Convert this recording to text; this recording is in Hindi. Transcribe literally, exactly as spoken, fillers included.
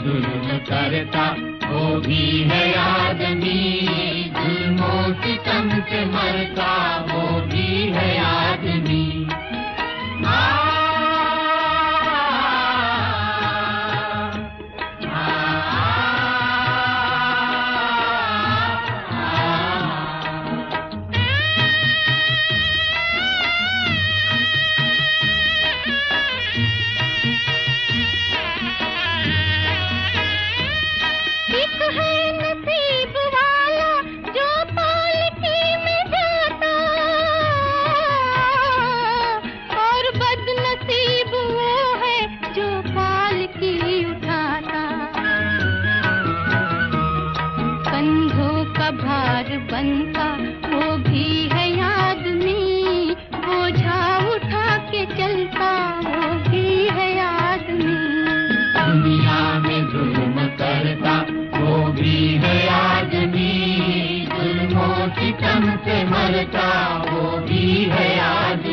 जुल्म करता वो भी है आदमी, जुल्मों सितम से मरता वो भी है आदमी। बनता वो भी है आदमी, बोझा उठा के चलता वो भी है आदमी। दुनिया में जुल्म करता वो भी है आदमी, जुल्मों सितम से मरता वो भी है आदमी।